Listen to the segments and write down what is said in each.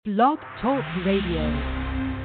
Blog Talk Radio.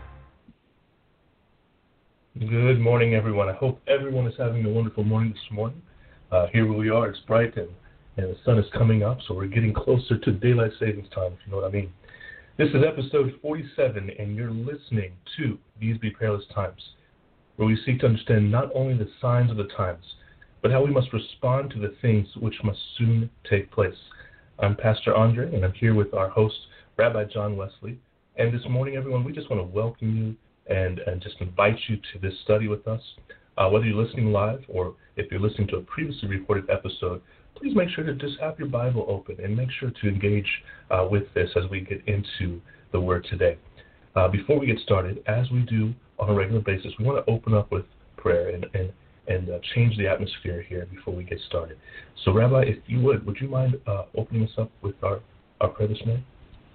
Good morning, everyone. I hope everyone is having a wonderful morning this morning. Here we are. It's bright and the sun is coming up, so we're getting closer to daylight savings time, if you know what I mean. This is episode 47, and you're listening to These Be Perilous Times, where we seek to understand not only the signs of the times, but how we must respond to the things which must soon take place. I'm Pastor Andre, and I'm here with our host, Rabbi John Wesley. And this morning, everyone, we just want to welcome you and just invite you to this study with us. Whether you're listening live or if you're listening to a previously recorded episode, please make sure to just have your Bible open and make sure to engage with this as we get into the Word today. Before we get started, as we do on a regular basis, we want to open up with prayer and change the atmosphere here before we get started. So, Rabbi, if you would you mind opening us up with our prayer this morning?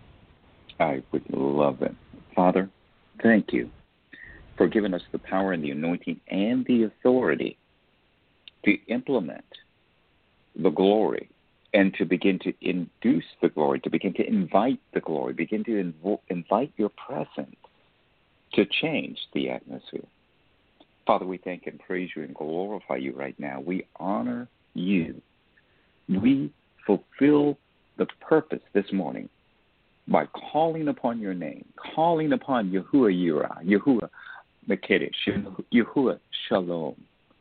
I would love it. Father, thank you for giving us the power and the anointing and the authority to implement the glory and to begin to induce the glory, to begin to invite the glory, begin to invite your presence to change the atmosphere. Father, we thank and praise you and glorify you right now. We honor you. We fulfill the purpose this morning by calling upon your name, calling upon Yahuwah Yirah, Yahuwah Mekedesh, Yahuwah Shalom.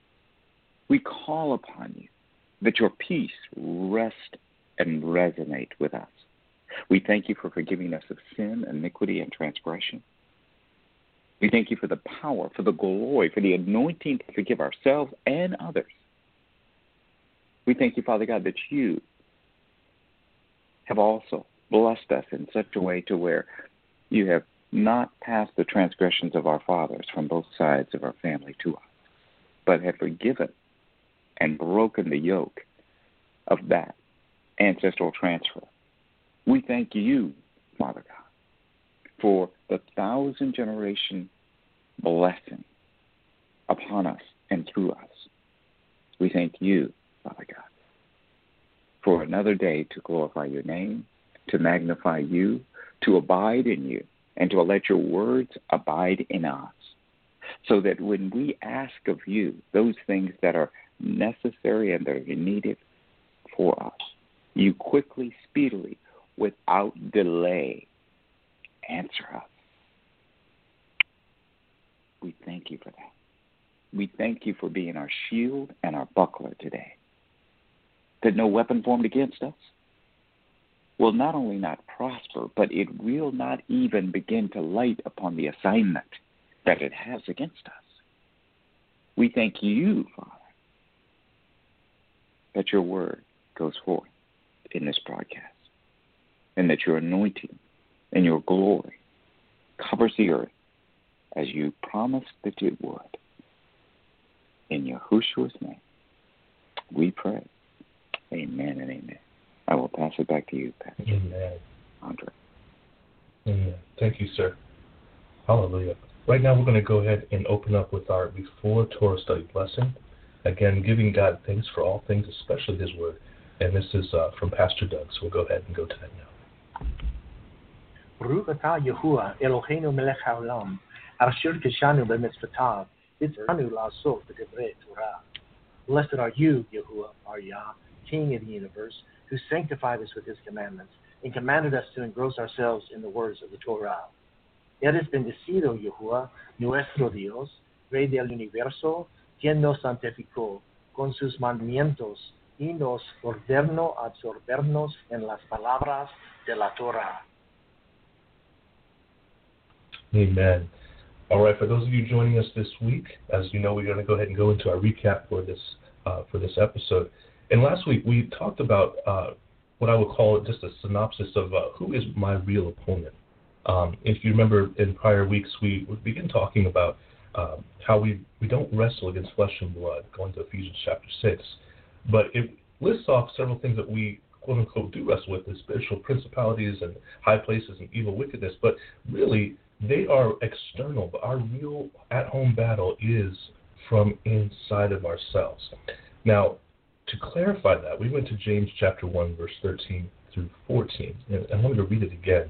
We call upon you that your peace rest and resonate with us. We thank you for forgiving us of sin, iniquity, and transgression. We thank you for the power, for the glory, for the anointing to forgive ourselves and others. We thank you, Father God, that you have also blessed us in such a way to where you have not passed the transgressions of our fathers from both sides of our family to us, but have forgiven and broken the yoke of that ancestral transfer. We thank you, Father God, for the 1,000-generation blessing upon us and through us. We thank you, Father God, for another day to glorify your name, to magnify you, to abide in you, and to let your words abide in us, so that when we ask of you those things that are necessary and that are needed for us, you quickly, speedily, without delay, answer us. We thank you for that. We thank you for being our shield and our buckler today, that no weapon formed against us will not only not prosper, but it will not even begin to light upon the assignment that it has against us. We thank you, Father, that your word goes forth in this broadcast, and that your anointing and your glory covers the earth as you promised that it would. In Yahushua's name, we pray. Amen and amen. I will pass it back to you, Pastor Andre. Amen. Thank you, sir. Hallelujah. Right now, we're going to go ahead and open up with our Before Torah Study blessing. Again, giving God thanks for all things, especially His Word. And this is from Pastor Doug, so we'll go ahead and go to that now. Baruch atah Yahuwah Eloheinu melech haolam, asher kishanu b'mitzvotav, v'tzivanu la'asot b'divrei Torah. Blessed are you, Yahuwah, our Yah, King of the universe, who sanctified us with his commandments and commanded us to engross ourselves in the words of the Torah. Eres bendecido, Yahuwah, nuestro Dios, Rey del universo, quien nos santificó con sus mandamientos y nos ordenó absorbernos en las palabras de la Torah. Amen. All right, for those of you joining us this week, as you know, we're going to go ahead and go into our recap for this episode. And last week, we talked about what I would call just a synopsis of who is my real opponent. If you remember in prior weeks, we began talking about how we don't wrestle against flesh and blood, going to Ephesians chapter 6. But it lists off several things that we, quote unquote, do wrestle with, the spiritual principalities and high places and evil wickedness. But really, they are external. But our real at-home battle is from inside of ourselves. Now, to clarify that, we went to James chapter 1, verse 13 through 14. And I'm going to read it again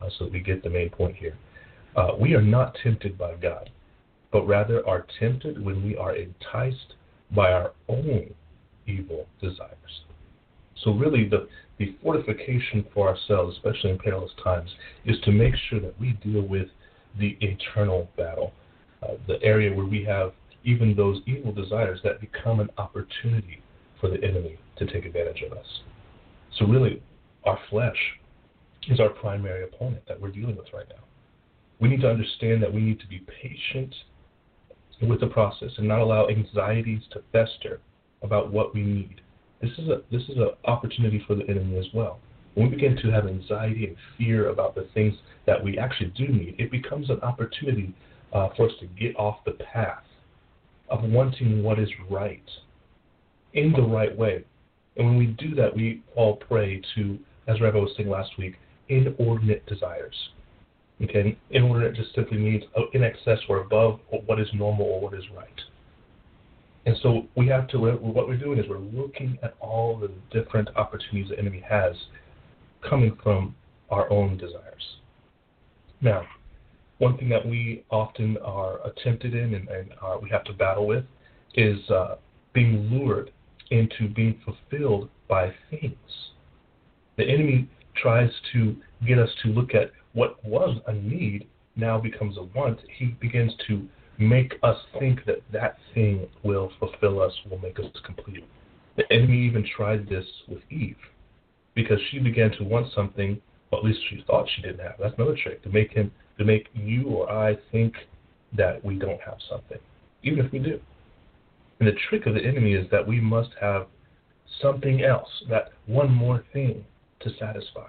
so that we get the main point here. We are not tempted by God, but rather are tempted when we are enticed by our own evil desires. So really the fortification for ourselves, especially in perilous times, is to make sure that we deal with the internal battle, the area where we have even those evil desires that become an opportunity for the enemy to take advantage of us. So really, our flesh is our primary opponent that we're dealing with right now. We need to understand that we need to be patient with the process and not allow anxieties to fester about what we need. This is an opportunity for the enemy as well. When we begin to have anxiety and fear about the things that we actually do need, it becomes an opportunity for us to get off the path of wanting what is right in the right way. And when we do that, we fall prey to, as Rabbi was saying last week, inordinate desires. Okay, inordinate just simply means in excess or above what is normal or what is right. And so we have to, what we're doing is we're looking at all the different opportunities the enemy has coming from our own desires. Now, one thing that we often are tempted in and we have to battle with is being lured into being fulfilled by things. The enemy tries to get us to look at what was a need now becomes a want. He begins to make us think that that thing will fulfill us, will make us complete. The enemy even tried this with Eve because she began to want something, or at least she thought she didn't have. That's another trick, to make you or I think that we don't have something, even if we do. And the trick of the enemy is that we must have something else, that one more thing to satisfy.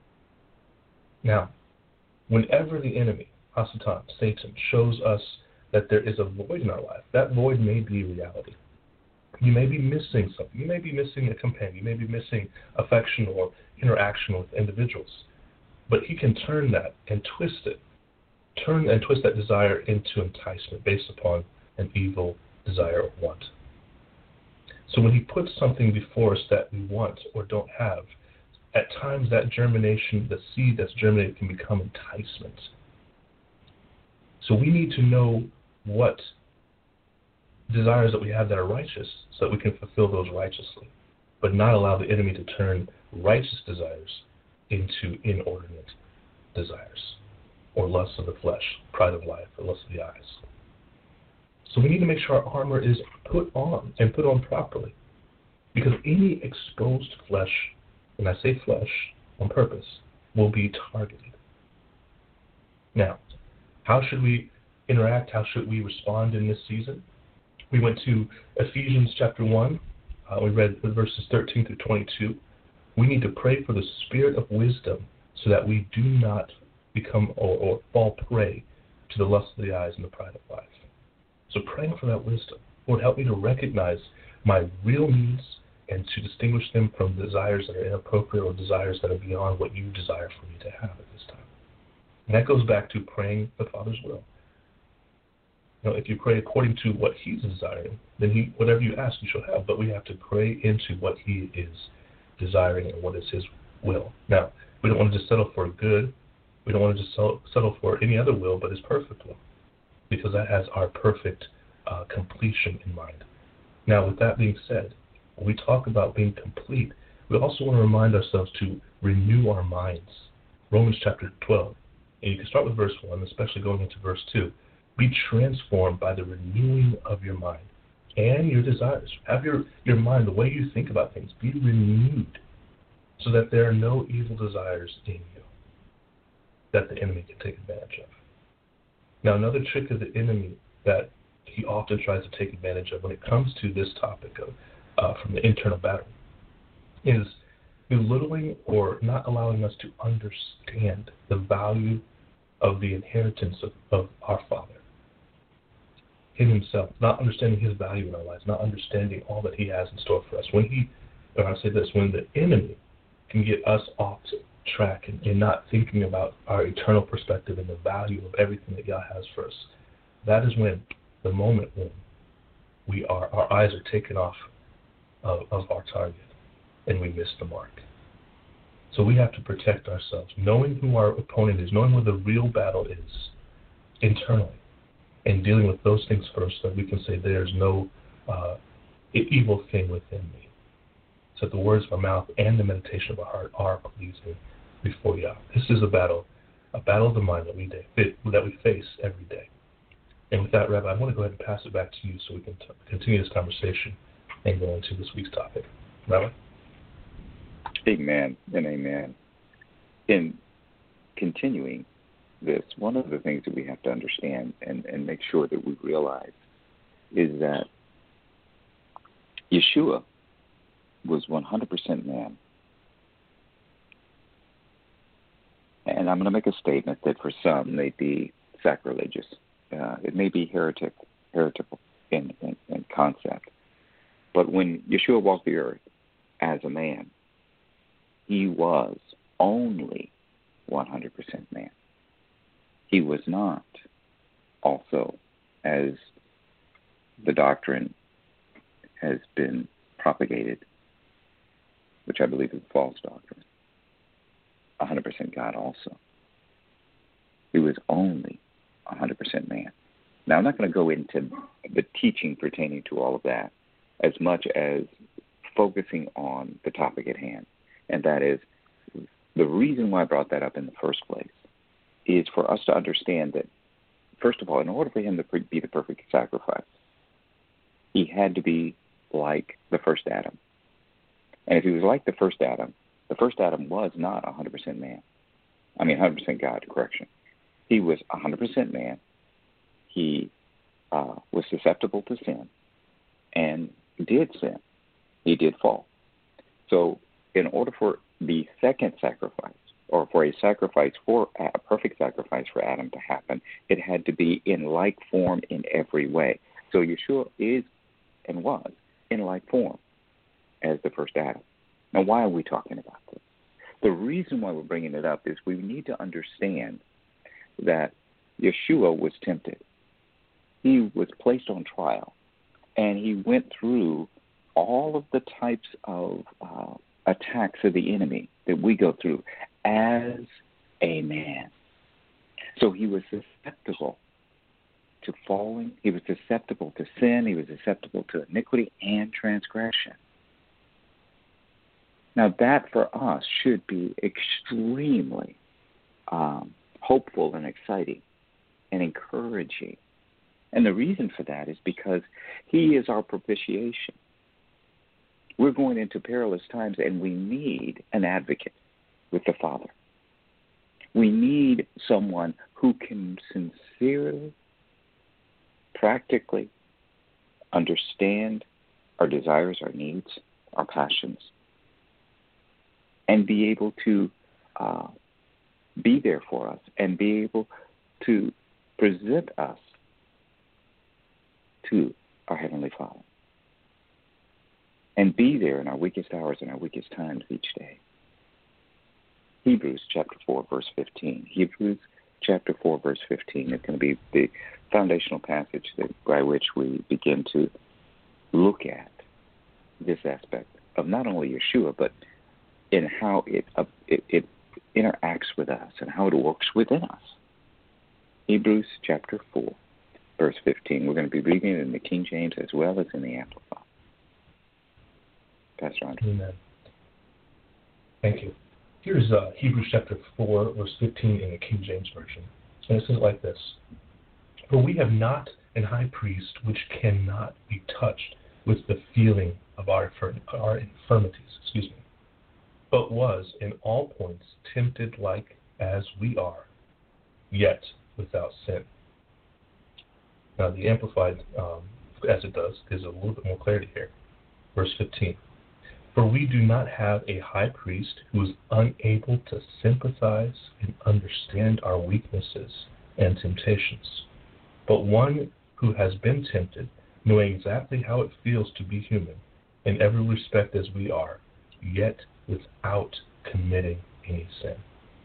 Now, whenever the enemy, Hasatan, Satan, shows us that there is a void in our life, that void may be reality. You may be missing something. You may be missing a companion. You may be missing affection or interaction with individuals. But he can turn that and twist that desire into enticement based upon an evil desire or want. So when he puts something before us that we want or don't have, at times that germination, the seed that's germinated, can become enticement. So we need to know what desires that we have that are righteous so that we can fulfill those righteously, but not allow the enemy to turn righteous desires into inordinate desires or lusts of the flesh, pride of life, or lust of the eyes. So we need to make sure our armor is put on and put on properly, because any exposed flesh, and I say flesh on purpose, will be targeted. Now, how should we interact? How should we respond in this season? We went to Ephesians chapter 1. We read verses 13 through 22. We need to pray for the spirit of wisdom so that we do not become or fall prey to the lust of the eyes and the pride of life. So praying for that wisdom. Lord, help me to recognize my real needs and to distinguish them from desires that are inappropriate or desires that are beyond what you desire for me to have at this time. And that goes back to praying the Father's will. If you pray according to what He's desiring, then whatever you ask, you shall have. But we have to pray into what He is desiring and what is His will. Now, we don't want to just settle for good. We don't want to just settle for any other will but His perfect will, because that has our perfect completion in mind. Now, with that being said, when we talk about being complete, we also want to remind ourselves to renew our minds. Romans chapter 12, and you can start with verse 1, especially going into verse 2. Be transformed by the renewing of your mind and your desires. Have your mind, the way you think about things, be renewed so that there are no evil desires in you that the enemy can take advantage of. Now, another trick of the enemy that he often tries to take advantage of when it comes to this topic of from the internal battle is belittling or not allowing us to understand the value of the inheritance of our Father. Him himself, not understanding his value in our lives, not understanding all that he has in store for us. When the enemy can get us off track and not thinking about our eternal perspective and the value of everything that God has for us, that is when the moment when our eyes are taken off of our target and we miss the mark. So we have to protect ourselves, knowing who our opponent is, knowing where the real battle is internally, and dealing with those things first so that we can say there's no evil thing within me. So that the words of our mouth and the meditation of our heart are pleasing before Yah. This is a battle of the mind that we face every day. And with that, Rabbi, I want to go ahead and pass it back to you so we can continue this conversation and go into this week's topic. Rabbi? Amen and amen. In continuing this, one of the things that we have to understand and make sure that we realize is that Yeshua was 100% man. And I'm going to make a statement that for some may be sacrilegious. It may be heretical in concept. But when Yeshua walked the earth as a man, he was only 100% man. He was not also, as the doctrine has been propagated, which I believe is a false doctrine, 100% God also. He was only 100% man. Now, I'm not going to go into the teaching pertaining to all of that as much as focusing on the topic at hand, and that is the reason why I brought that up in the first place is for us to understand that, first of all, in order for him to be the perfect sacrifice, he had to be like the first Adam. And if he was like the first Adam was not 100% man. 100% God, correction. He was 100% man. He was susceptible to sin and did sin. He did fall. So in order for the second sacrifice, or for a perfect sacrifice for Adam to happen, it had to be in like form in every way. So Yeshua is and was in like form as the first Adam. Now, why are we talking about this? The reason why we're bringing it up is we need to understand that Yeshua was tempted. He was placed on trial, and he went through all of the types of attacks of the enemy that we go through as a man. So he was susceptible to falling. He was susceptible to sin. He was susceptible to iniquity and transgression. Now, that for us should be extremely hopeful and exciting and encouraging. And the reason for that is because he is our propitiation. We're going into perilous times, and we need an advocate with the Father. We need someone who can sincerely, practically understand our desires, our needs, our passions, and be able to be there for us and be able to present us to our Heavenly Father and be there in our weakest hours and our weakest times each day. Hebrews chapter 4, verse 15. Hebrews chapter 4, verse 15 is going to be the foundational passage by which we begin to look at this aspect of not only Yeshua, but in how it interacts with us and how it works within us. Hebrews chapter 4, verse 15. We're going to be reading it in the King James as well as in the Amplified. Pastor Andre. Amen. Thank you. Here's Hebrews chapter 4, verse 15 in the King James Version. And it says like this: For we have not an high priest which cannot be touched with the feeling of our infirmities, but was in all points tempted like as we are, yet without sin. Now the Amplified, as it does, gives a little bit more clarity here. Verse 15. For we do not have a high priest who is unable to sympathize and understand our weaknesses and temptations, but one who has been tempted, knowing exactly how it feels to be human, in every respect as we are, yet without committing any sin.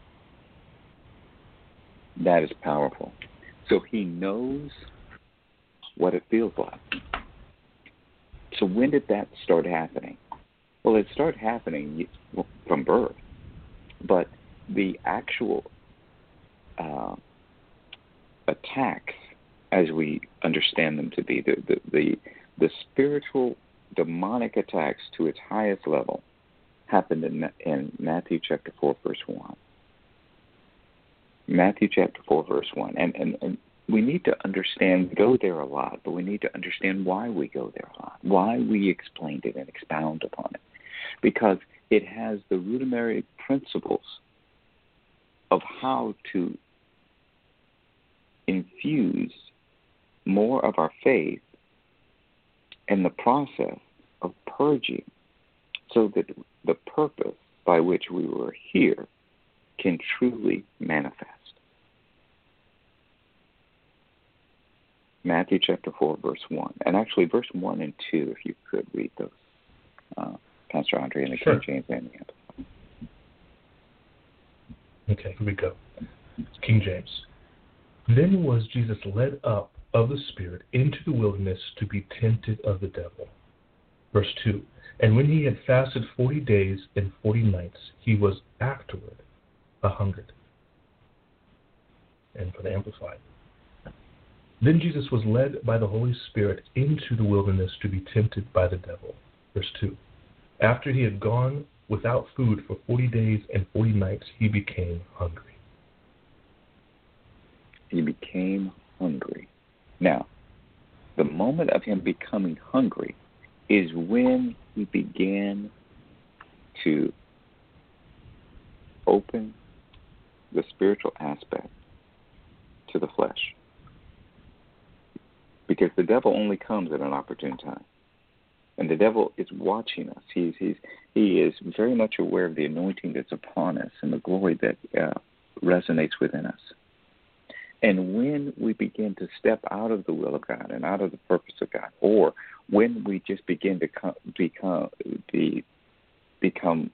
That is powerful. So he knows what it feels like. So when did that start happening? Well, it started happening from birth. But the actual attacks, as we understand them to be, the spiritual demonic attacks to its highest level, happened in Matthew chapter 4, verse 1. Matthew chapter 4, verse 1. And we need to understand, we go there a lot, but we need to understand why we go there a lot, why we explained it and expound upon it. Because it has the rudimentary principles of how to infuse more of our faith in the process of purging, so that the purpose by which we were here can truly manifest. Matthew chapter 4, verse 1. And actually, verse 1 and 2, if you could read those, Pastor Andre, in the Sure. King James and the Amplified. Okay, here we go. King James. Then was Jesus led up of the Spirit into the wilderness to be tempted of the devil. Verse 2. And when he had fasted 40 days and 40 nights, he was afterward a-hungered. And for the Amplified. Then Jesus was led by the Holy Spirit into the wilderness to be tempted by the devil. Verse 2. After he had gone without food for 40 days and 40 nights, he became hungry. He became hungry. Now, the moment of him becoming hungry is when he began to open the spiritual aspect to the flesh. Because the devil only comes at an opportune time. And the devil is watching us. He is very much aware of the anointing that's upon us and the glory that resonates within us. And when we begin to step out of the will of God and out of the purpose of God, or when we just begin to become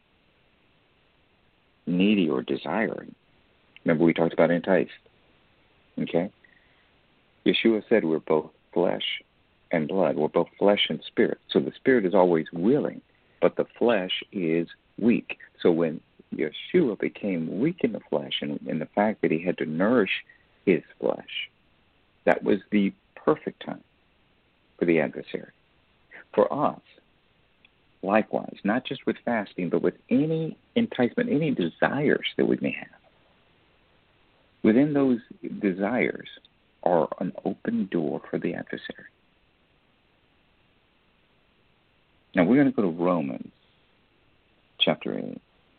needy or desiring, remember we talked about enticed, okay? Yeshua said we're both flesh and blood. We're both flesh and spirit. So the spirit is always willing, but the flesh is weak. So when Yeshua became weak in the flesh, and in the fact that he had to nourish his flesh, that was the perfect time for the adversary. For us, likewise, not just with fasting, but with any enticement, any desires that we may have. Within those desires are an open door for the adversary. Now we're going to go to Romans chapter 8.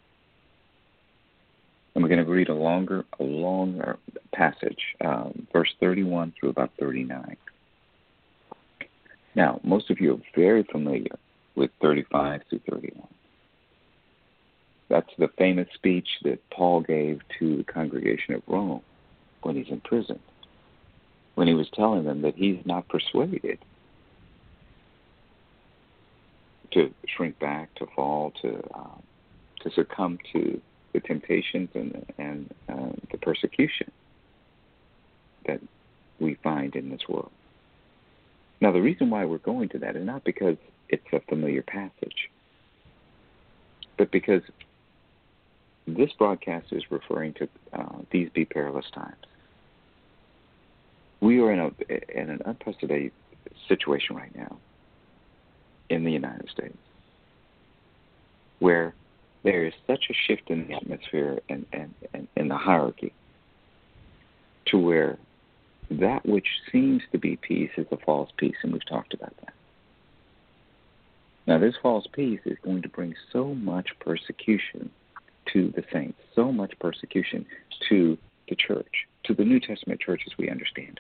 And we're going to read a longer passage, verse 31 through about 39. Now, most of you are very familiar with 35 through 31. That's the famous speech that Paul gave to the congregation of Rome when he's in prison, when he was telling them that he's not persuaded to shrink back, to fall, to succumb to the temptations and the persecution that we find in this world. Now, the reason why we're going to that is not because it's a familiar passage, but because this broadcast is referring to these be perilous times. We are in an unprecedented situation right now in the United States, where there is such a shift in the atmosphere and in the hierarchy, to where that which seems to be peace is a false peace, and we've talked about that. Now, this false peace is going to bring so much persecution to the saints, so much persecution to the church, to the New Testament church as we understand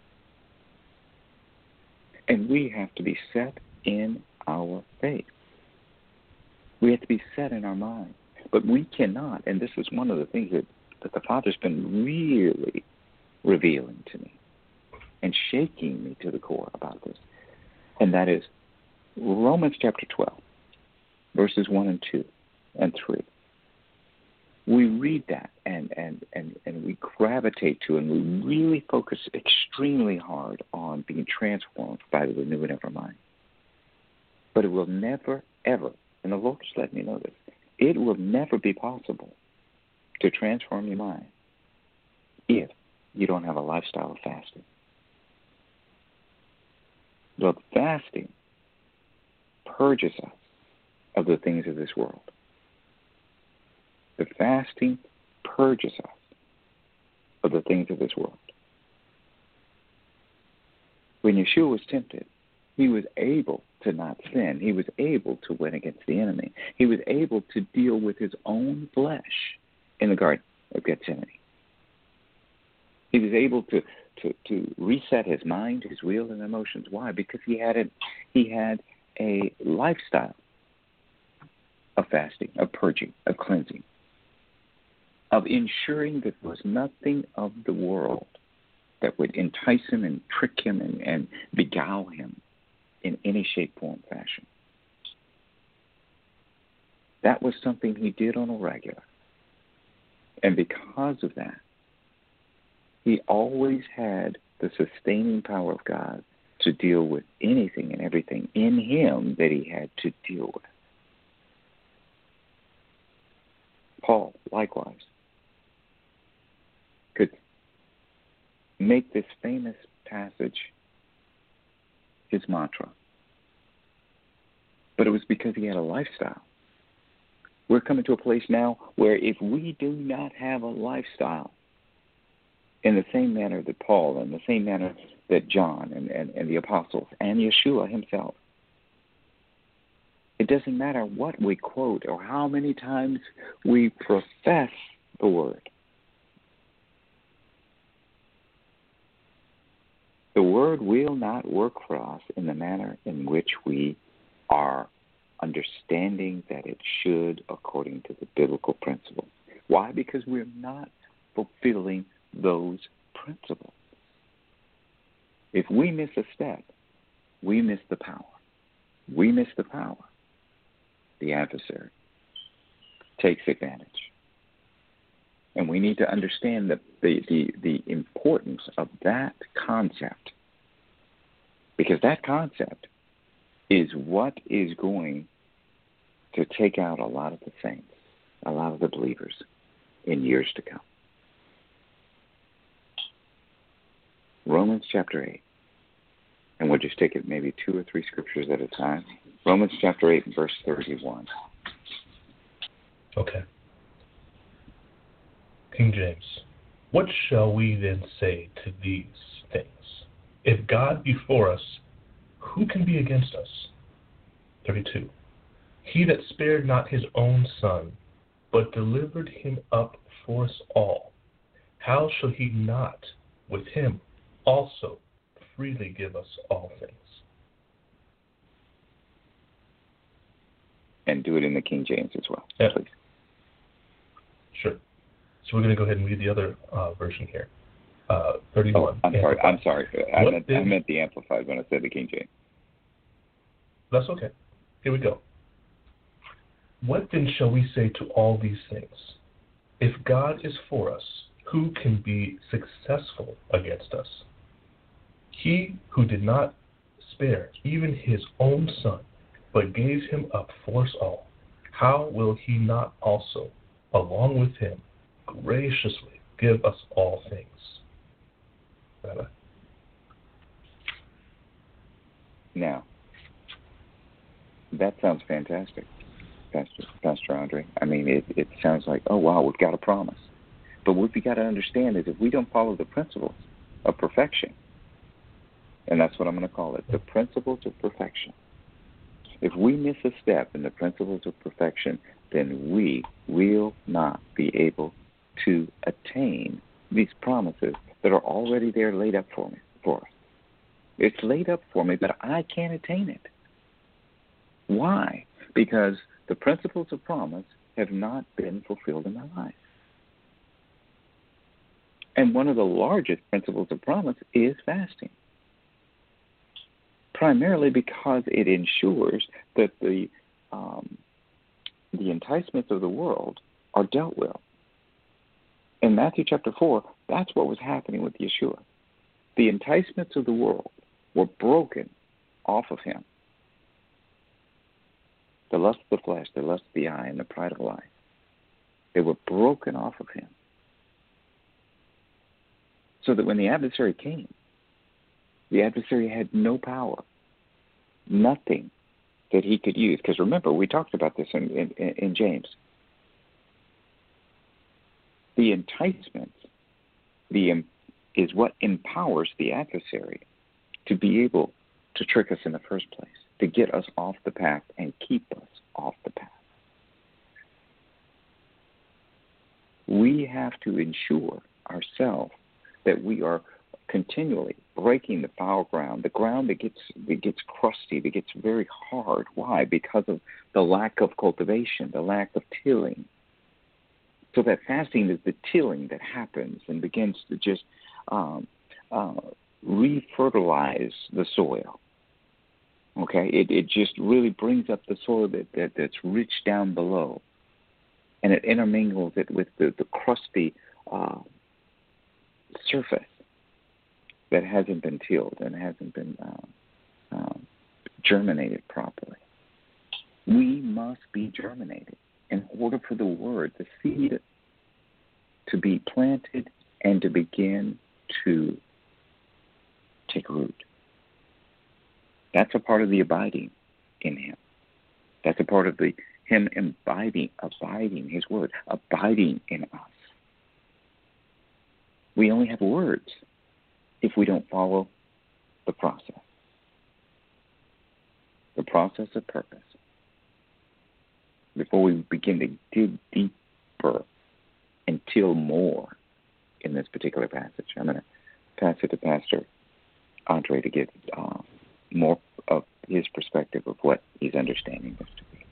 it. And we have to be set in our faith. We have to be set in our mind. But we cannot, and this is one of the things that the Father's been really revealing to me and shaking me to the core about this. And that is Romans chapter 12, verses 1 and 2 and 3. We read that and we gravitate to it, and we really focus extremely hard on being transformed by the renewing of our mind. But it will never, ever, and the Lord just let me know this, it will never be possible to transform your mind if you don't have a lifestyle of fasting. But fasting purges us of the things of this world. The fasting purges us of the things of this world. When Yeshua was tempted, he was able to not sin. He was able to win against the enemy. He was able to deal with his own flesh in the Garden of Gethsemane. He was able to reset his mind, his will, and emotions. Why? Because he had a lifestyle of fasting, of purging, of cleansing, of ensuring that there was nothing of the world that would entice him and trick him and beguile him in any shape, form, fashion. That was something he did on a regular. And because of that, he always had the sustaining power of God to deal with anything and everything in him that he had to deal with. Paul, likewise, could make this famous passage his mantra. But it was because he had a lifestyle. We're coming to a place now where if we do not have a lifestyle in the same manner that Paul, in the same manner that John and the apostles and Yeshua himself, it doesn't matter what we quote or how many times we profess the word. The word will not work for us in the manner in which we are understanding that it should according to the biblical principles. Why? Because we're not fulfilling those principles. If we miss a step, we miss the power. We miss the power. The adversary takes advantage. And we need to understand the importance of that concept. Because that concept is what is going to take out a lot of the saints, a lot of the believers in years to come. Romans chapter 8. And we'll just take it maybe 2 or 3 scriptures at a time. Romans chapter 8 and verse 31. Okay. King James. What shall we then say to these things? If God be for us, who can be against us? 32. He that spared not his own son, but delivered him up for us all, how shall he not with him also freely give us all things? And do it in the King James as well, yeah. Please. Sure. So we're going to go ahead and read the other version here. 31. Oh, I'm sorry. I meant the Amplified when I said the King James. That's okay. Here we go. What then shall we say to all these things? If God is for us, who can be successful against us? He who did not spare even his own son, but gave him up for us all, how will he not also, along with him, graciously give us all things? Rabbi. Now, that sounds fantastic, Pastor Andre. I mean, it sounds like, oh, wow, we've got a promise. But what we got to understand is if we don't follow the principles of perfection, and that's what I'm going to call it, the principles of perfection. If we miss a step in the principles of perfection, then we will not be able to attain these promises that are already there laid up for us. It's laid up for me, but I can't attain it. Why? Because the principles of promise have not been fulfilled in my life. And one of the largest principles of promise is fasting. Primarily because it ensures that the enticements of the world are dealt with. In Matthew chapter 4, that's what was happening with Yeshua. The enticements of the world were broken off of him. The lust of the flesh, the lust of the eye, and the pride of life. They were broken off of him. So that when the adversary came, the adversary had no power, nothing that he could use. Because remember, we talked about this in James. The enticement is what empowers the adversary to be able to trick us in the first place, to get us off the path and keep us off the path. We have to ensure ourselves that we are continually breaking the foul ground, the ground that gets crusty, that gets very hard. Why? Because of the lack of cultivation, the lack of tilling. So that fasting is the tilling that happens and begins to just refertilize the soil. Okay, it just really brings up the soil that's rich down below, and it intermingles it with the crusty surface that hasn't been tilled and hasn't been germinated properly. We must be germinated in order for the word, the seed, to be planted and to begin to take root. That's a part of the abiding in him. That's a part of him abiding, his word, abiding in us. We only have words if we don't follow the process of purpose. Before we begin to dig deeper and till more in this particular passage, I'm going to pass it to Pastor Andre to give more of his perspective of what he's understanding this to be.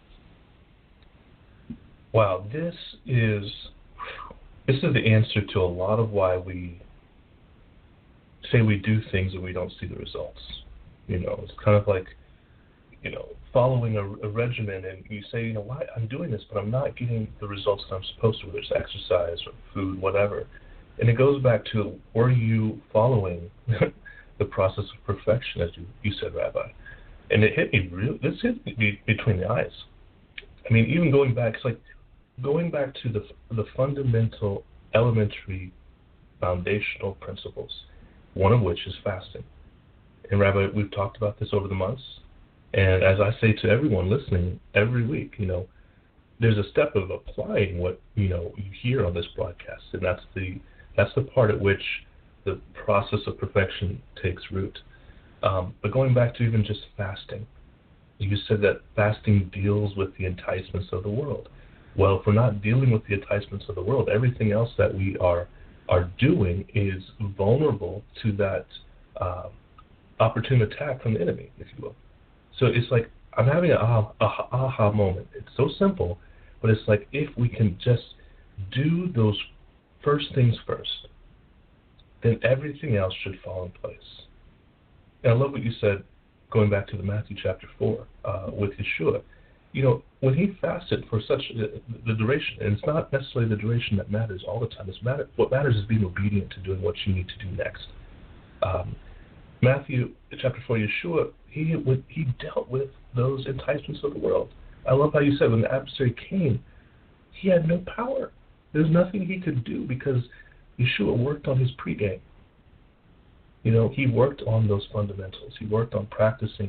Wow, this is the answer to a lot of why we say we do things and we don't see the results. It's kind of like, following a regimen, and you say, why I'm doing this, but I'm not getting the results that I'm supposed to, whether it's exercise or food, whatever. And it goes back to, were you following the process of perfection, as you said, Rabbi? And it hit me this hit me between the eyes. I mean, even going back, it's like going back to the fundamental, elementary, foundational principles, one of which is fasting. And Rabbi, we've talked about this over the months. And as I say to everyone listening every week, there's a step of applying what you hear on this broadcast, and that's the part at which the process of perfection takes root. But going back to even just fasting, you said that fasting deals with the enticements of the world. Well, if we're not dealing with the enticements of the world, everything else that we are doing is vulnerable to that opportune attack from the enemy, if you will. So it's like I'm having an aha moment. It's so simple, but it's like if we can just do those first things first, then everything else should fall in place. And I love what you said, going back to the Matthew chapter 4 with Yeshua. When he fasted for such the duration, and it's not necessarily the duration that matters all the time. What matters is being obedient to doing what you need to do next. Matthew chapter 4, Yeshua, he dealt with those enticements of the world. I love how you said when the adversary came, he had no power. There's nothing he could do because Yeshua worked on his pregame. He worked on those fundamentals. He worked on practicing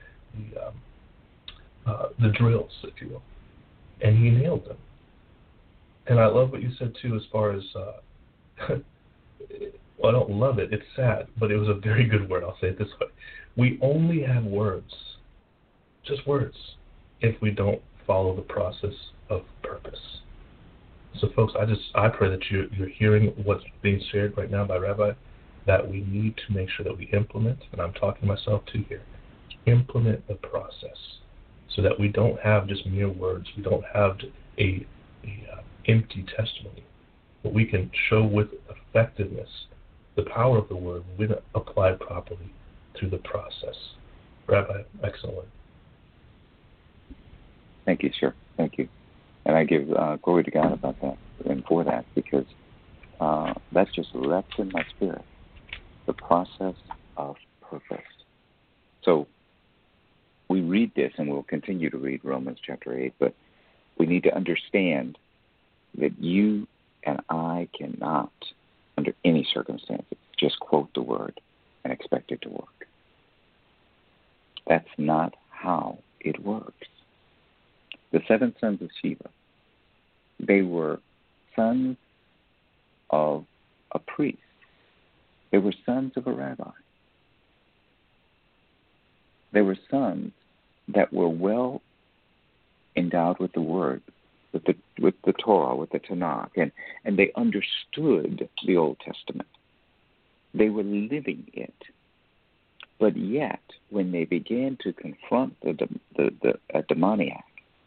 the drills, if you will, and he nailed them. And I love what you said too, as far as well, I don't love it. It's sad, but it was a very good word. I'll say it this way: we only have words, just words, if we don't follow the process of purpose. So, folks, I pray that you're hearing what's being shared right now by Rabbi, that we need to make sure that we implement, and I'm talking to myself too here, implement the process, so that we don't have just mere words. We don't have a empty testimony, but we can show with effectiveness the power of the word when applied properly through the process. Rabbi, excellent. Thank you, sir. Thank you. And I give glory to God about that and for that, because that's just left in my spirit, the process of purpose. So we read this, and we'll continue to read Romans chapter 8, but we need to understand that you and I cannot, under any circumstances, just quote the word and expect it to work. That's not how it works. The 7 sons of Sceva, they were sons of a priest. They were sons of a rabbi. They were sons that were well endowed with the word, with the Torah, with the Tanakh, and they understood the Old Testament. They were living it. But yet, when they began to confront a demoniac,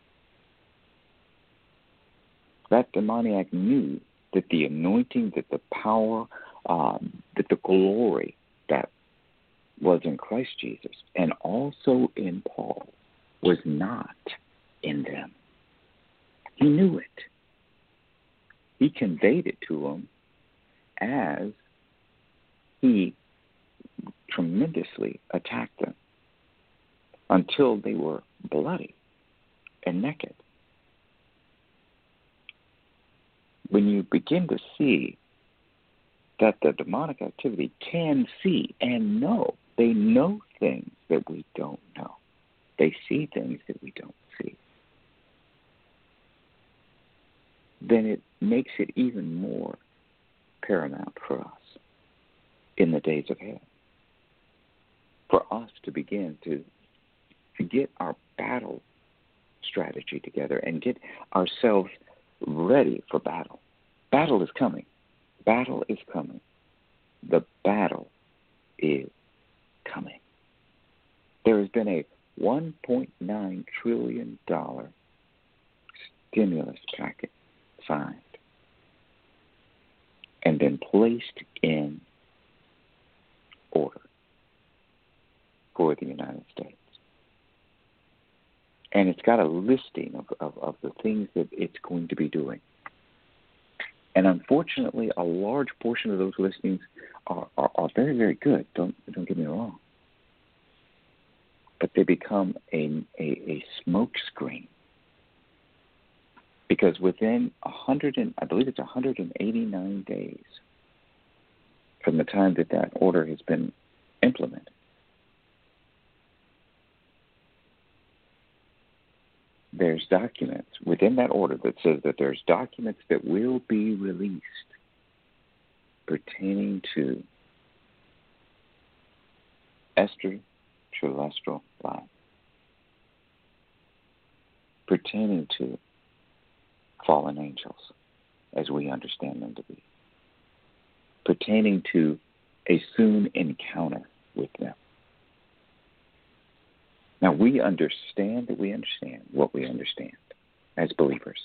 that demoniac knew that the anointing, that the power, that the glory that was in Christ Jesus and also in Paul was not in them. He knew it. He conveyed it to them as he tremendously attacked them until they were bloody and naked. When you begin to see that the demonic activity can see and know, they know things that we don't know. They see things that we don't see. Then it makes it even more paramount for us in the days ahead. For us to begin to get our battle strategy together and get ourselves ready for battle. Battle is coming. Battle is coming. The battle is coming. There has been a $1.9 trillion stimulus package signed and been placed in order for the United States. And it's got a listing of the things that it's going to be doing. And unfortunately, a large portion of those listings are very, very good. Don't get me wrong. But they become a smoke screen. Because within 189 days from the time that order has been implemented, there's documents within that order that says that there's documents that will be released pertaining to extraterrestrial life, pertaining to fallen angels as we understand them to be, pertaining to a soon encounter with them. Now, we understand what we understand as believers.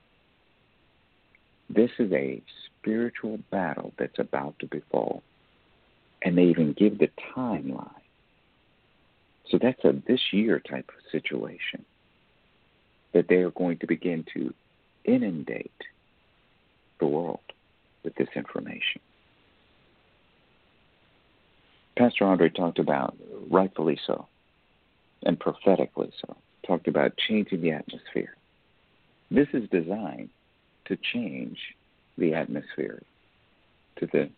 This is a spiritual battle that's about to befall. And they even give the timeline. So that's a this year type of situation that they are going to begin to inundate the world with this information. Pastor Andre talked about, rightfully so, and prophetically so, talked about changing the atmosphere. This is designed to change the atmosphere to the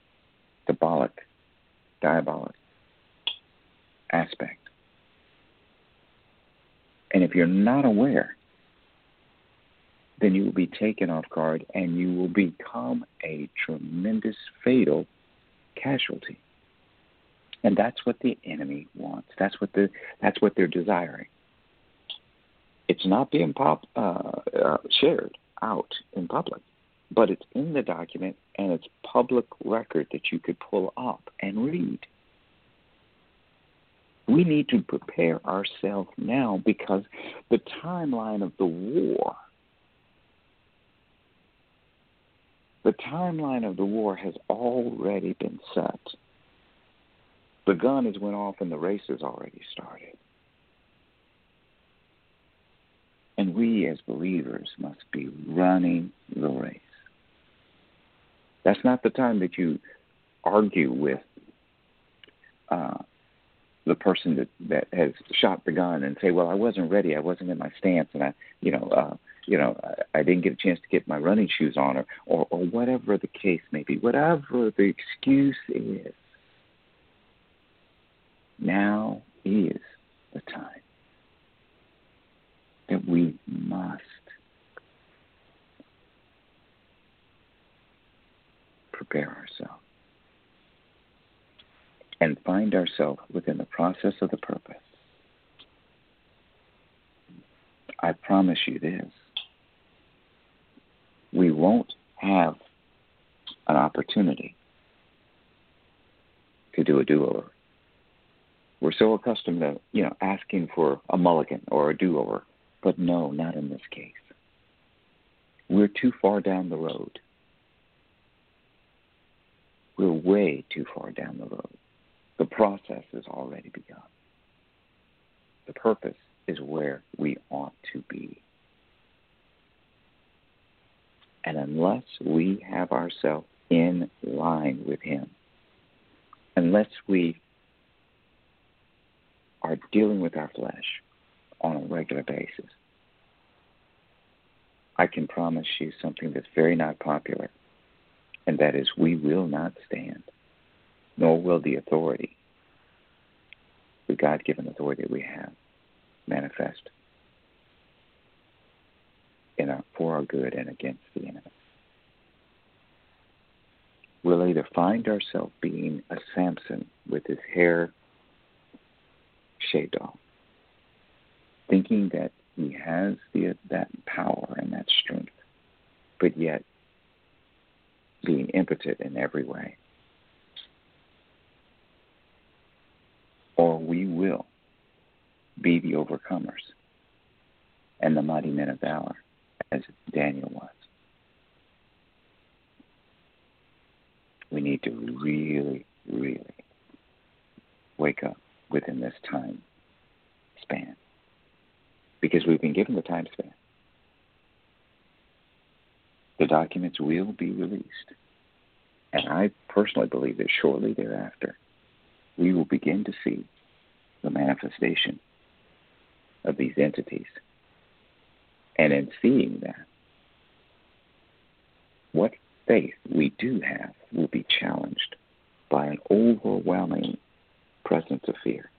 diabolic aspect. And if you're not aware, then you will be taken off guard and you will become a tremendous, fatal casualty. And that's what the enemy wants. That's what they're desiring. It's not being shared out in public, but it's in the document and it's public record that you could pull up and read. We need to prepare ourselves now because the timeline of the war has already been set. The gun has went off and the race has already started. And we as believers must be running the race. That's not the time that you argue with the person that has shot the gun and say, well, I wasn't ready, I wasn't in my stance, and I didn't get a chance to get my running shoes on, or whatever the case may be, whatever the excuse is. Now is the time that we must prepare ourselves and find ourselves within the process of the purpose. I promise you this. We won't have an opportunity to do a do-over. We're so accustomed to, asking for a mulligan or a do-over. But no, not in this case. We're too far down the road. We're way too far down the road. The process has already begun. The purpose is where we ought to be. And unless we have ourselves in line with Him, unless we are dealing with our flesh on a regular basis, I can promise you something that's very not popular, and that is we will not stand, nor will the authority, the God-given authority that we have, manifest for our good and against the enemy. We'll either find ourselves being a Samson with his hair shaved off, thinking that he has that power and that strength, but yet being impotent in every way. Or we will be the overcomers and the mighty men of valor, as Daniel was. We need to really, really wake up within this time span, because we've been given the time span. The documents will be released, and I personally believe that shortly thereafter we will begin to see the manifestation of these entities. And in seeing that, what faith we do have will be challenged by an overwhelming presence of fear.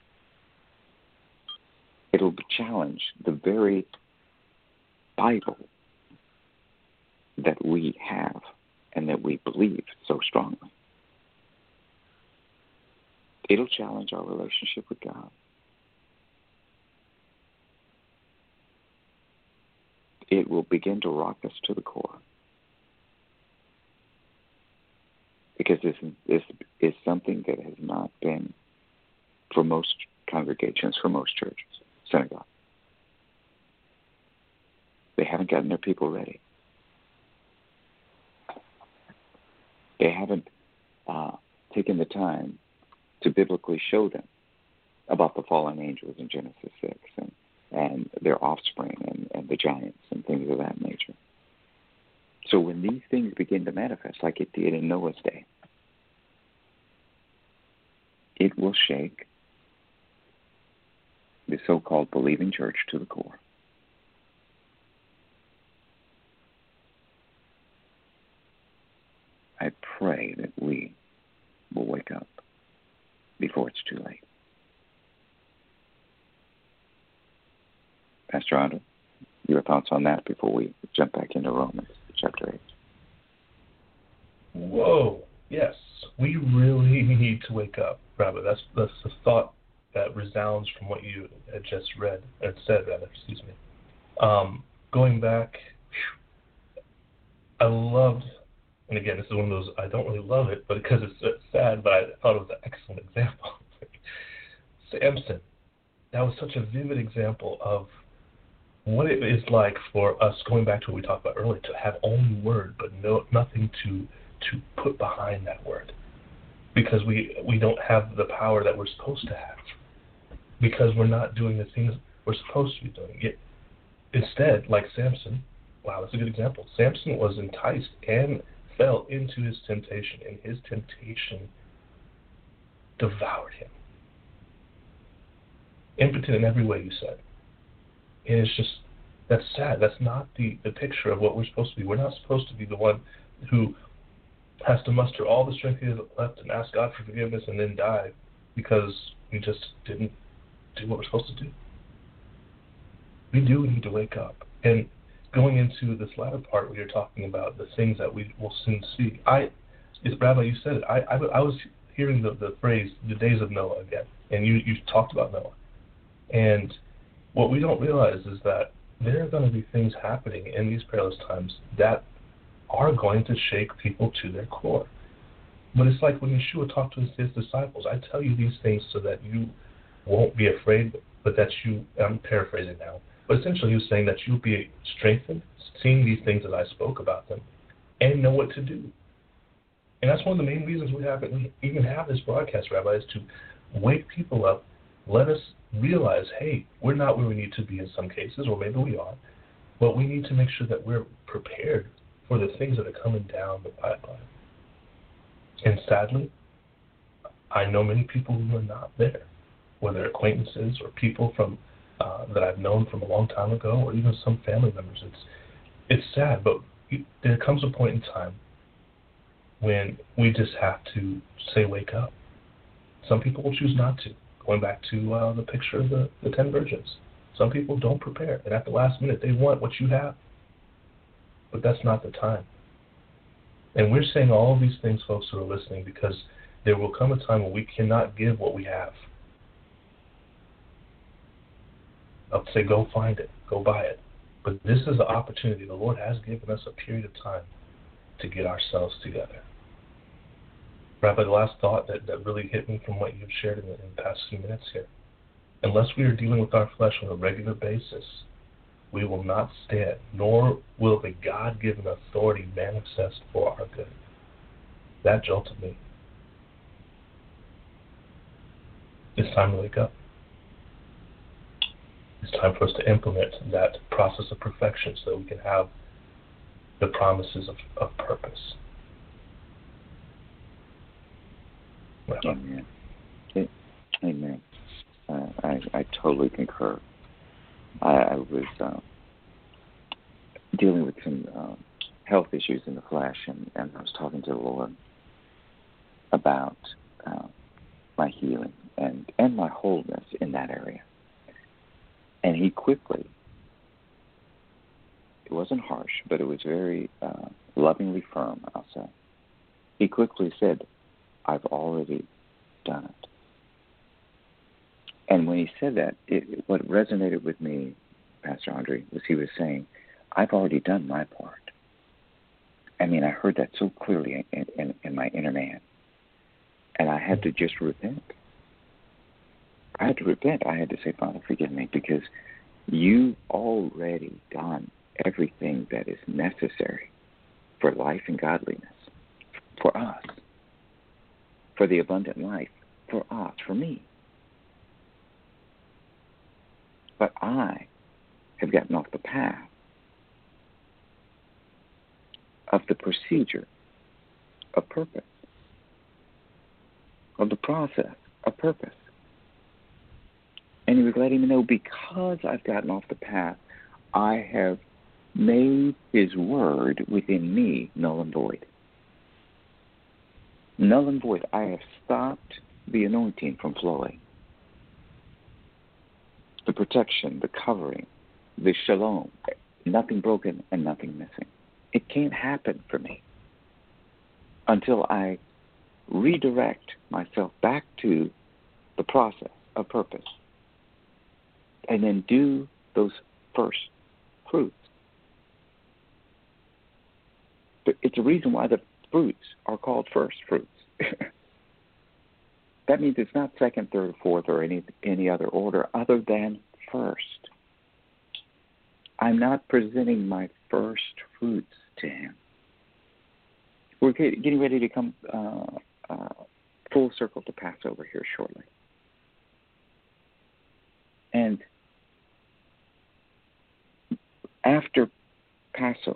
It'll challenge the very Bible that we have and that we believe so strongly. It'll challenge our relationship with God. It will begin to rock us to the core. Because this is something that has not been, for most congregations, for most churches, synagogue. They haven't gotten their people ready. They haven't taken the time to biblically show them about the fallen angels in Genesis 6 and their offspring and the giants and things of that nature. So when these things begin to manifest, like it did in Noah's day, it will shake the so-called believing church to the core. I pray that we will wake up before it's too late. Pastor Andre, your thoughts on that before we jump back into Romans chapter 8? Whoa, yes. We really need to wake up, Rabbi. That's the thought that resounds from what you had just said. Going back, I loved, and again, this is one of those, I don't really love it, but because it's sad, but I thought it was an excellent example. Samson, that was such a vivid example of what it is like for us, going back to what we talked about earlier, to have only word, but nothing to put behind that word. Because we don't have the power that we're supposed to have. Because we're not doing the things we're supposed to be doing. Yet, instead, like Samson, wow, that's a good example. Samson was enticed and fell into his temptation, and his temptation devoured him. Impotent in every way, you said. And it's just, That's sad. That's not the picture of what we're supposed to be. We're not supposed to be the one who has to muster all the strength he has left and ask God for forgiveness and then die because we just didn't do what we're supposed to do. We do need to wake up. And going into this latter part where you're talking about the things that we will soon see, Rabbi, you said it. I was hearing the phrase, the days of Noah again, and you talked about Noah. And what we don't realize is that there are going to be things happening in these perilous times that are going to shake people to their core. But it's like when Yeshua talked to his disciples, I tell you these things so that you won't be afraid, but that you, I'm paraphrasing now, but essentially he was saying that you'll be strengthened, seeing these things as I spoke about them, and know what to do. And that's one of the main reasons we even have this broadcast, Rabbi, is to wake people up, let us realize, hey, we're not where we need to be in some cases, or maybe we are, but we need to make sure that we're prepared for the things that are coming down the pipeline. And sadly, I know many people who are not there, whether acquaintances or people from that I've known from a long time ago, or even some family members. It's sad, but there comes a point in time when we just have to say, wake up. Some people will choose not to. Going back to the picture of the 10 virgins. Some people don't prepare, and at the last minute, they want what you have. But that's not the time. And we're saying all of these things, folks who are listening, because there will come a time when we cannot give what we have. I'll say, go find it, go buy it. But this is the opportunity. The Lord has given us a period of time to get ourselves together. Rabbi, the last thought that really hit me from what you've shared in the past few minutes here. Unless we are dealing with our flesh on a regular basis, we will not stand, nor will the God-given authority manifest for our good. That jolted me. It's time to wake up. It's time for us to implement that process of perfection so that we can have the promises of purpose. Amen. Amen. I totally concur. I was dealing with some health issues in the flesh, and I was talking to the Lord about my healing and my wholeness in that area. And he quickly, it wasn't harsh, but it was very lovingly firm, I'll say. He quickly said, I've already done it. And when he said that, what resonated with me, Pastor Andre, was he was saying, I've already done my part. I mean, I heard that so clearly in my inner man. And I had to just repent. I had to repent. I had to say, Father, forgive me, because you've already done everything that is necessary for life and godliness, for us, for the abundant life, for us, for me. But I have gotten off the path of the procedure of purpose, of the process of purpose. And he was letting me know, because I've gotten off the path, I have made his word within me null and void. Null and void. I have stopped the anointing from flowing. The protection, the covering, the shalom, nothing broken and nothing missing. It can't happen for me until I redirect myself back to the process of purpose and then do those first fruits. But it's a reason why the fruits are called first fruits. That means it's not second, third, fourth, or any other order other than first. I'm not presenting my first fruits to him. We're getting ready to come full circle to Passover here shortly. And after Passover,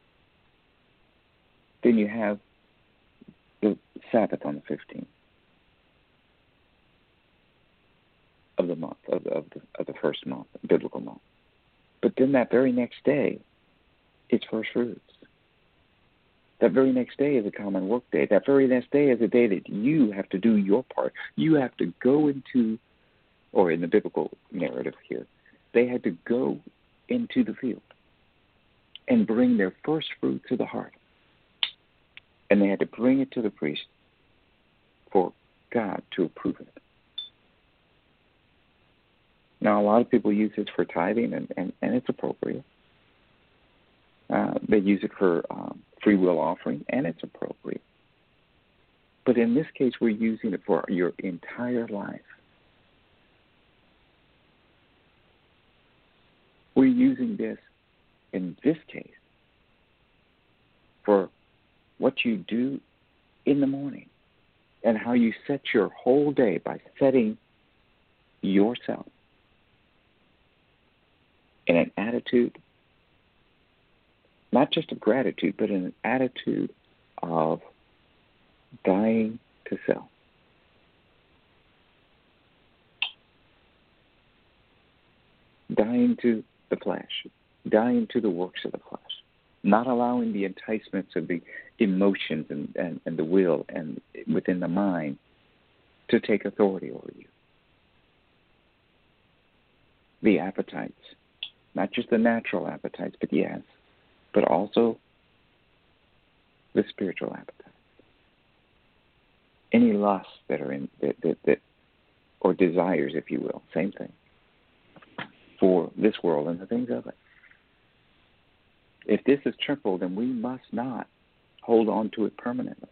then you have the Sabbath on the 15th of the month, of the first month, biblical month. But then that very next day, it's first fruits. That very next day is a common work day. That very next day is a day that you have to do your part. You have to go into, or in the biblical narrative here, they had to go into the field and bring their first fruit to the heart. And they had to bring it to the priest for God to approve it. Now, a lot of people use this for tithing, and it's appropriate. They use it for free will offering, and it's appropriate. But in this case, we're using it for your entire life. We're using this, in this case, for what you do in the morning and how you set your whole day by setting yourself in an attitude, not just of gratitude, but in an attitude of dying to self. Dying to the flesh, dying to the works of the flesh, not allowing the enticements of the emotions and the will and within the mind to take authority over you. The appetites, not just the natural appetites, but also the spiritual appetites. Any lusts that are in that or desires, if you will, same thing, for this world and the things of it. If this is temporal, then we must not hold on to it permanently.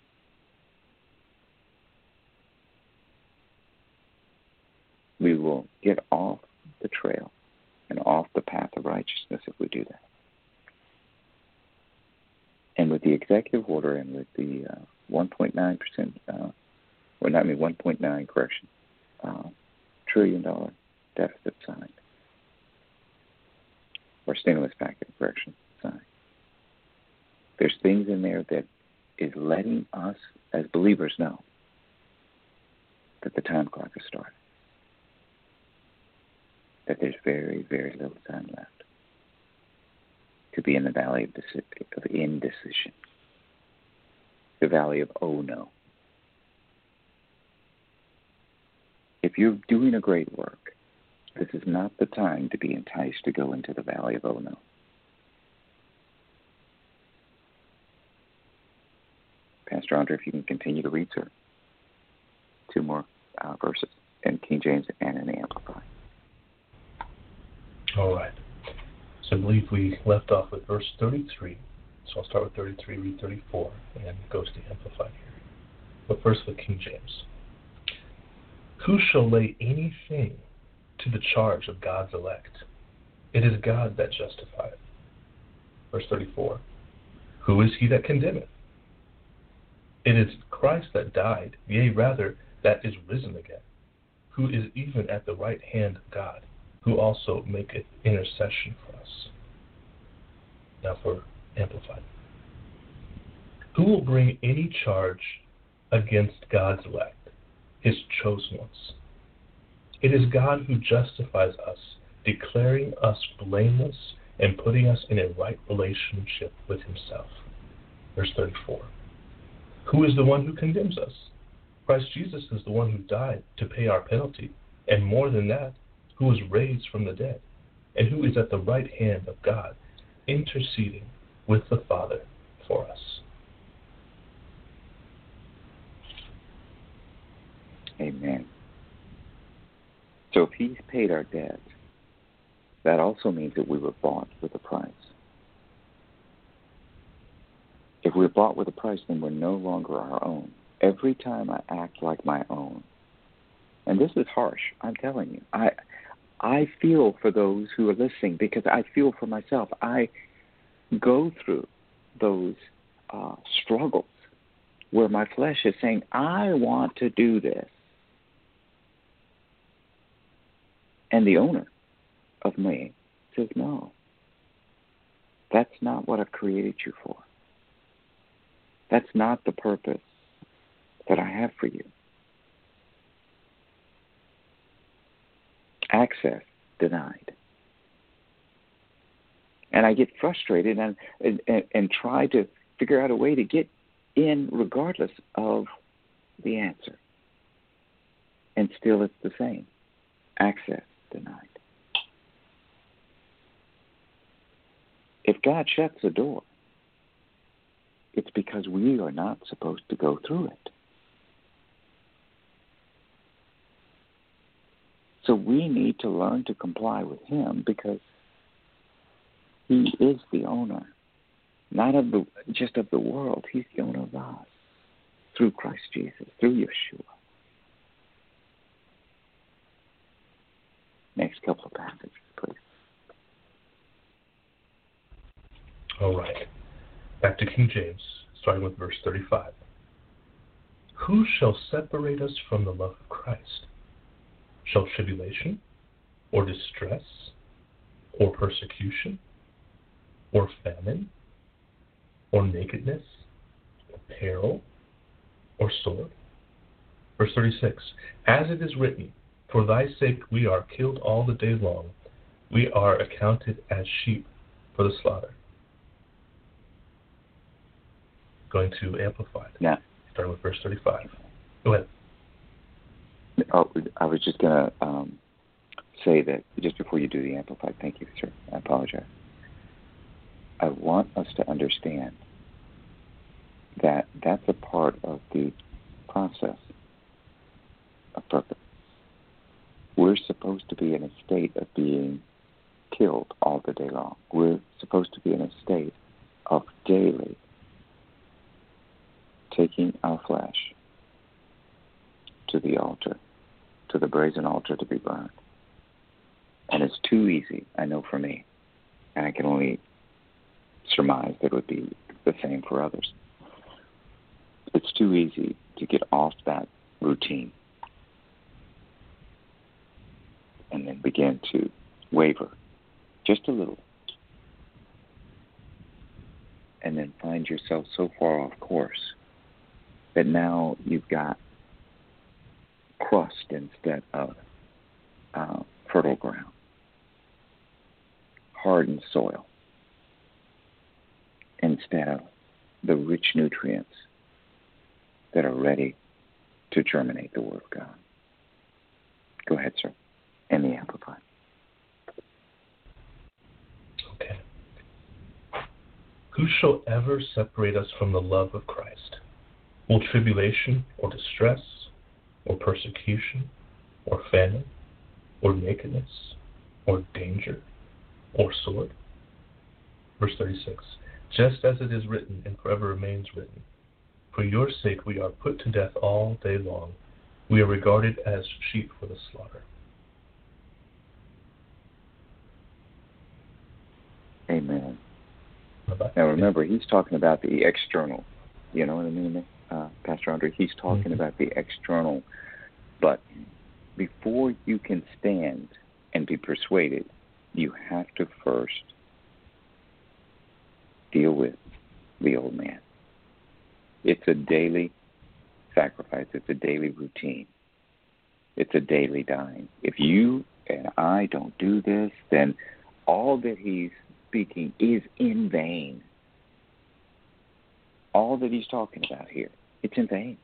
We will get off the trail and off the path of righteousness if we do that. And with the executive order and with the 1.9%, trillion dollar deficit signed, or stimulus package correction signed, there's things in there that is letting us as believers know that the time clock has started, that there's very, very little time left to be in the valley of indecision, the valley of oh no. If you're doing a great work, this is not the time to be enticed to go into the valley of oh no. Pastor Andre, if you can continue to read, sir. 2 more verses in King James and in the Amplified. All right. So I believe we left off with verse 33. So I'll start with 33, read 34, and it goes to Amplified here. But first with King James. Who shall lay anything to the charge of God's elect? It is God that justifieth. Verse 34. Who is he that condemneth? It is Christ that died, yea, rather, that is risen again, who is even at the right hand of God, who also maketh intercession for us. Now for Amplified. Who will bring any charge against God's elect, his chosen ones? It is God who justifies us, declaring us blameless and putting us in a right relationship with himself. Verse 34. Who is the one who condemns us? Christ Jesus is the one who died to pay our penalty, and more than that, who was raised from the dead, and who is at the right hand of God, interceding with the Father for us. Amen. So if he's paid our debt, that also means that we were bought with a price. If we're bought with a price, then we're no longer our own. Every time I act like my own, and this is harsh, I'm telling you, I feel for those who are listening because I feel for myself. I go through those struggles where my flesh is saying, I want to do this. And the owner of me says, no, that's not what I've created you for. That's not the purpose that I have for you. Access denied. And I get frustrated and try to figure out a way to get in regardless of the answer. And still it's the same. Access denied. If God shuts the door, it's because we are not supposed to go through it. So we need to learn to comply with Him because He is the owner, not of just of the world. He's the owner of us through Christ Jesus, through Yeshua. Next couple of passages, please. All right. Back to King James, starting with verse 35. Who shall separate us from the love of Christ? Shall tribulation, or distress, or persecution, or famine, or nakedness, or peril, or sword? Verse 36. As it is written, for thy sake we are killed all the day long. We are accounted as sheep for the slaughter. Going to Amplify. Yeah. Starting with verse 35. Go ahead. Oh, I was just going to say that just before you do the Amplified, thank you, sir. I apologize. I want us to understand that that's a part of the process of purpose. We're supposed to be in a state of being killed all the day long. We're supposed to be in a state of daily taking our flesh to the altar, to the brazen altar to be burned. And it's too easy, I know for me, and I can only surmise that it would be the same for others. It's too easy to get off that routine and then begin to waver just a little, and then find yourself so far off course that now you've got crust instead of fertile ground, hardened soil instead of the rich nutrients that are ready to germinate the Word of God. Go ahead, sir. And the Amplified. Okay. Who shall ever separate us from the love of Christ? Will tribulation, or distress, or persecution, or famine, or nakedness, or danger, or sword? Verse 36. Just as it is written, and forever remains written, for your sake we are put to death all day long. We are regarded as sheep for the slaughter. Amen. Now remember, he's talking about the external. You know what I mean, Pastor Andre? He's talking about the external. But before you can stand and be persuaded, you have to first deal with the old man. It's a daily sacrifice. It's a daily routine. It's a daily dying. If you and I don't do this, then all that he's speaking is in vain. All that he's talking about here, it's in vain.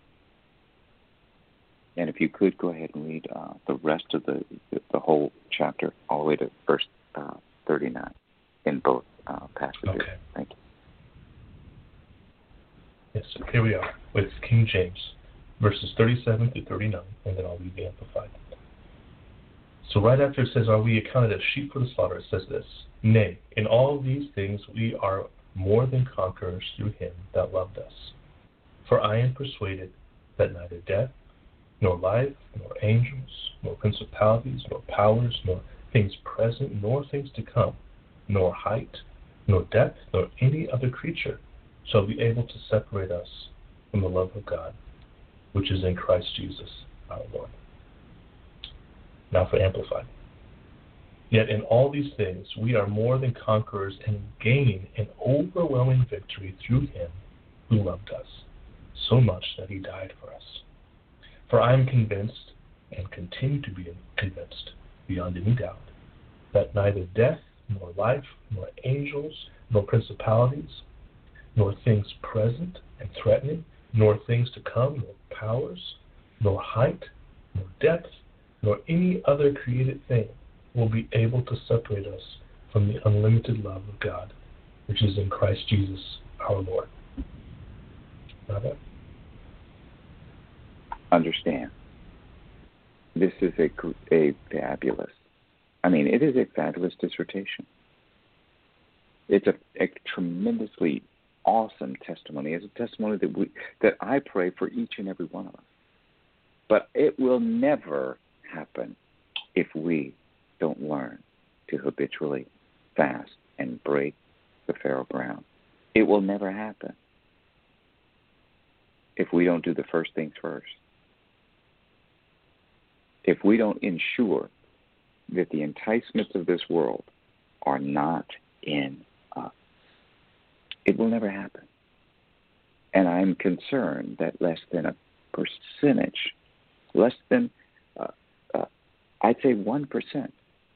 And if you could go ahead and read the rest of the whole chapter, all the way to verse 39 in both passages. Okay. Thank you. Yes, so here we are with King James, verses 37 through 39, and then I'll read the Amplified. So right after it says, are we accounted as sheep for the slaughter, it says this, nay, in all these things we are more than conquerors through him that loved us. For I am persuaded that neither death, nor life, nor angels, nor principalities, nor powers, nor things present, nor things to come, nor height, nor depth, nor any other creature shall be able to separate us from the love of God, which is in Christ Jesus our Lord. Now for Amplified. Yet in all these things we are more than conquerors and gain an overwhelming victory through him who loved us, so much that he died for us. For I am convinced, and continue to be convinced, beyond any doubt, that neither death, nor life, nor angels, nor principalities, nor things present and threatening, nor things to come, nor powers, nor height, nor depth, nor any other created thing will be able to separate us from the unlimited love of God, which is in Christ Jesus our Lord. Brother? Understand. This is a fabulous, it is a fabulous dissertation. It's a tremendously awesome testimony. It's a testimony that I pray for each and every one of us. But it will never happen if we don't learn to habitually fast and break the fallow ground. It will never happen if we don't do the first things first. If we don't ensure that the enticements of this world are not in us, it will never happen. And I'm concerned that less than a percentage, less than, I'd say 1%,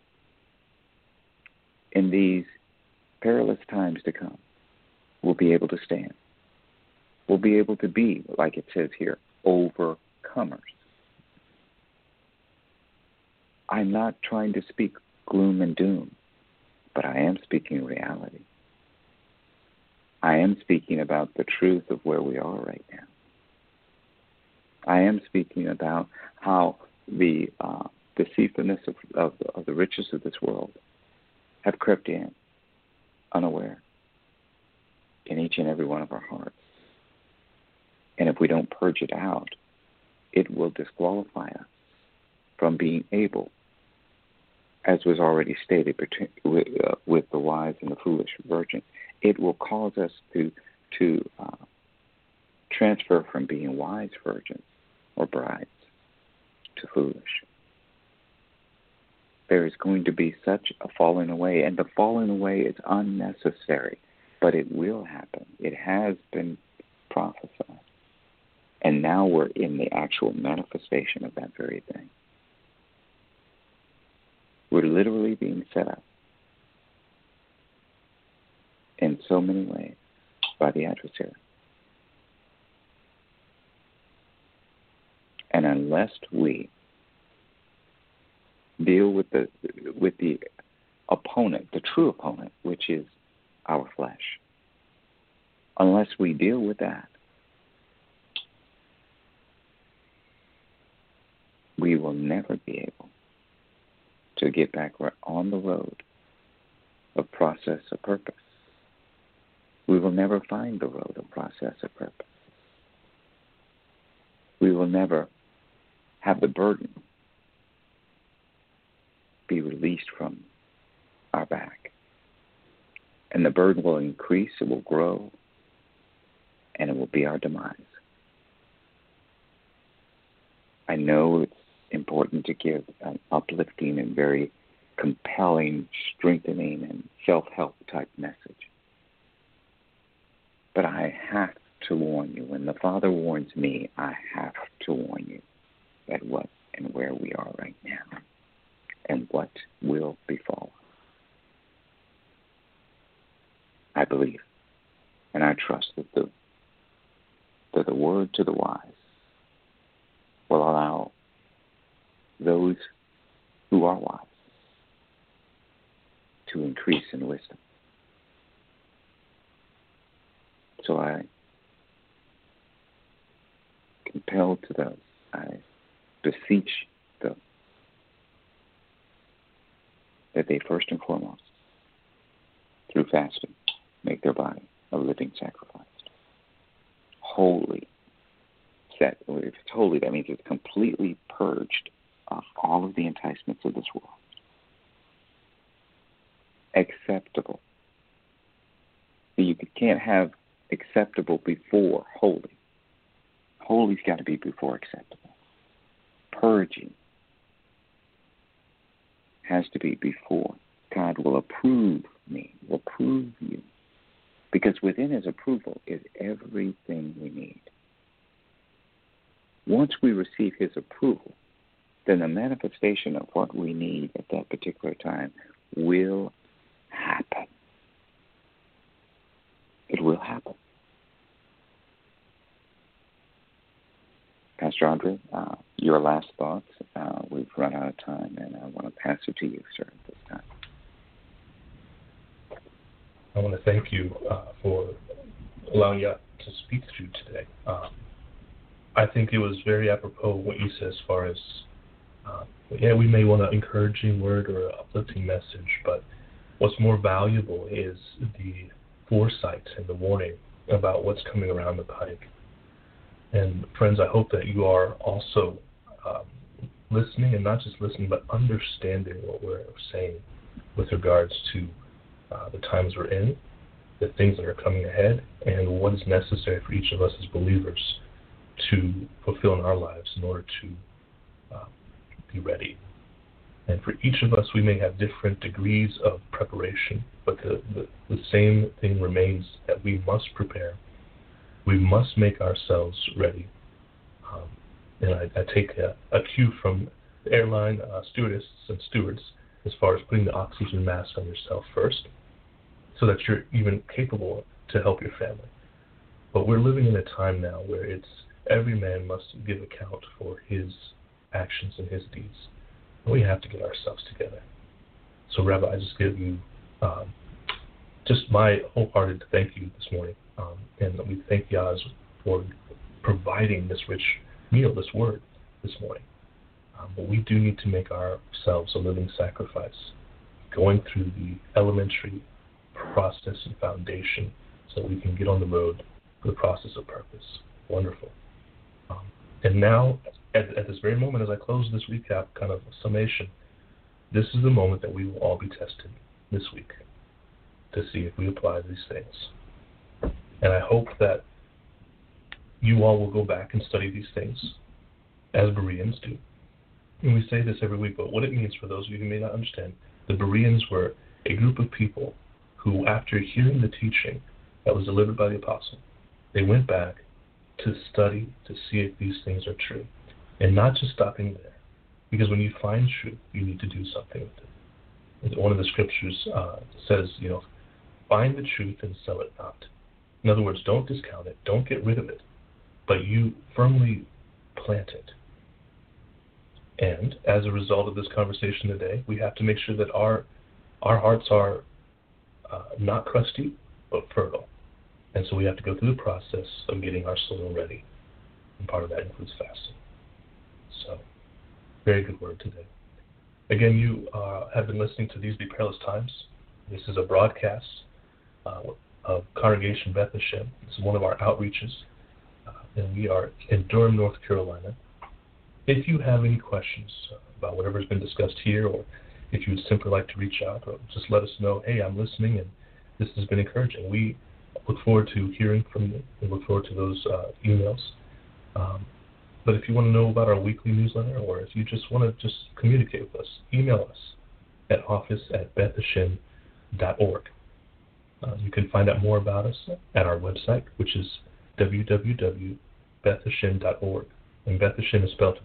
in these perilous times to come, will be able to stand. Will be able to be, like it says here, overcomers. I'm not trying to speak gloom and doom, but I am speaking reality. I am speaking about the truth of where we are right now. I am speaking about how the deceitfulness of the riches of this world have crept in, unaware, in each and every one of our hearts. And if we don't purge it out, it will disqualify us from being able, as was already stated with the wise and the foolish virgin, it will cause us to transfer from being wise virgins or brides to foolish. There is going to be such a falling away, and the falling away is unnecessary, but it will happen. It has been prophesied. And now we're in the actual manifestation of that very thing. We're literally being set up in so many ways by the adversary. And unless we deal with the opponent, the true opponent, which is our flesh, unless we deal with that, we will never be able to get back on the road of process of purpose. We will never find the road of process of purpose. We will never have the burden be released from our back. And the burden will increase, it will grow, and it will be our demise. I know it's important to give an uplifting and very compelling, strengthening, and self-help type message. But I have to warn you. When the Father warns me, I have to warn you at what and where we are right now and what will befall us. I believe and I trust that the word to the wise will allow those who are wise to increase in wisdom. So I compel to those, I beseech those, that they first and foremost, through fasting, make their body a living sacrifice. Holy. Set. If it's holy, that means it's completely purged of all of the enticements of this world. Acceptable. You can't have acceptable before holy. Holy's got to be before acceptable. Purging has to be before. God will approve me, will approve you. Because within His approval is everything we need. Once we receive His approval, then the manifestation of what we need at that particular time will happen. It will happen. Pastor Andre, your last thoughts. We've run out of time, and I want to pass it to you, sir, at this time. I want to thank you for allowing us to speak to you today. I think it was very apropos what you said as far as, we may want an encouraging word or an uplifting message, but what's more valuable is the foresight and the warning about what's coming around the pike. And friends, I hope that you are also listening, and not just listening, but understanding what we're saying with regards to the times we're in, the things that are coming ahead, and what is necessary for each of us as believers to fulfill in our lives in order to be ready. And for each of us, we may have different degrees of preparation, but the same thing remains, that we must prepare. We must make ourselves ready. And I take a cue from the airline stewardesses and stewards as far as putting the oxygen mask on yourself first, so that you're even capable to help your family. But we're living in a time now where it's every man must give account for his actions and his deeds. And we have to get ourselves together. So, Rabbi, I just give you just my wholehearted thank you this morning. And we thank Yaz for providing this rich meal, this word, this morning. But we do need to make ourselves a living sacrifice, going through the elementary process and foundation so that we can get on the road for the process of purpose. Wonderful. And now, at this very moment, as I close this recap, kind of summation, this is the moment that we will all be tested this week to see if we apply these things. And I hope that you all will go back and study these things as Bereans do. And we say this every week, but what it means for those of you who may not understand, the Bereans were a group of people who, after hearing the teaching that was delivered by the apostle, they went back to study to see if these things are true. And not just stopping there, because when you find truth, you need to do something with it. One of the scriptures says, find the truth and sell it not. In other words, don't discount it, don't get rid of it, but you firmly plant it. And as a result of this conversation today, we have to make sure that our hearts are not crusty, but fertile. And so we have to go through the process of getting our soil ready. And part of that includes fasting. So, very good word today. Again, you have been listening to These Be Perilous Times. This is a broadcast of Congregation Beth Hashem. This is one of our outreaches. And we are in Durham, North Carolina. If you have any questions about whatever has been discussed here, or if you would simply like to reach out, or just let us know, hey, I'm listening and this has been encouraging. We look forward to hearing from you. We look forward to those emails. But if you want to know about our weekly newsletter, or if you just want to just communicate with us, email us at office@bethhashem.org. You can find out more about us at our website, which is www.bethhashem.org. And Beth Hashem is spelled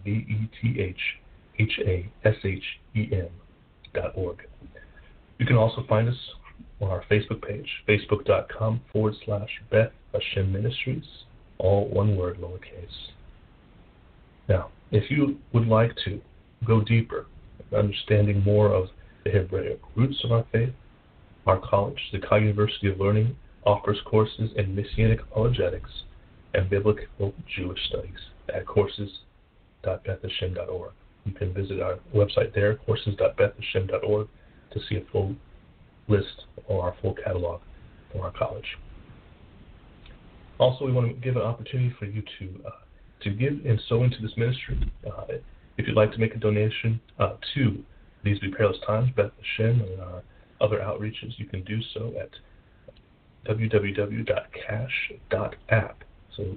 BETHHASHEM.org. You can also find us on our Facebook page, facebook.com/Beth Hashem Ministries, all one word, lowercase. Now, if you would like to go deeper, understanding more of the Hebraic roots of our faith, our college, the Cal University of Learning, offers courses in Messianic apologetics and biblical Jewish studies at courses.bethhashem.org. You can visit our website there, courses.bethhashem.org, to see a full list or our full catalog for our college. Also, we want to give an opportunity for you to give and sow into this ministry. If you'd like to make a donation to These Be Perilous Times, Beth Hashem, and our other outreaches, you can do so at www.cash.app. So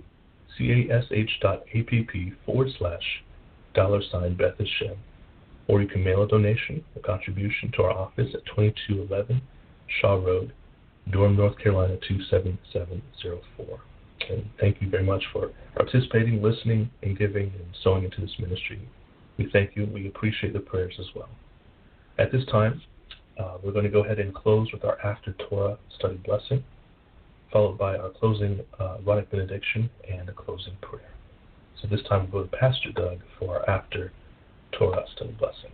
cash.app/$Beth Hashem. Or you can mail a donation, a contribution to our office at 2211 Shaw Road, Durham, North Carolina 27704. And thank you very much for participating, listening, and giving and sowing into this ministry. We thank you and we appreciate the prayers as well. At this time, We're going to go ahead and close with our after Torah study blessing, followed by our closing Aaronic benediction and a closing prayer. So this time we'll go to Pastor Doug for our after Torah study blessing.